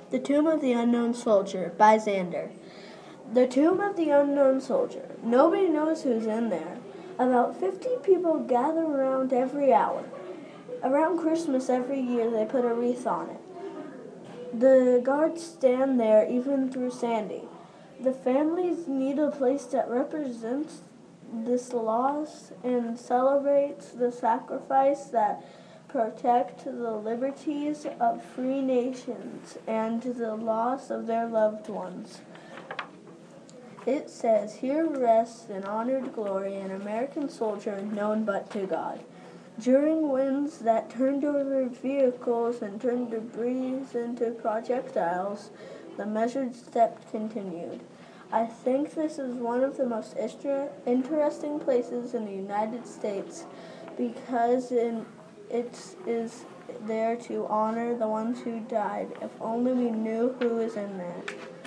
The Tomb of the Unknown Soldier by Xander. The Tomb of the Unknown Soldier. Nobody knows who's in there. About 50 people gather around every hour. Around Christmas every year they put a wreath on it. The guards stand there even through Sandy. The families need a place that represents this loss and celebrates the sacrifice that protect the liberties of free nations and the loss of their loved ones. It says, "Here rests in honored glory an American soldier known but to God." During winds that turned over vehicles and turned debris into projectiles, the measured step continued. I think this is one of the most interesting places in the United States because it is there to honor the ones who died. If only we knew who is in there.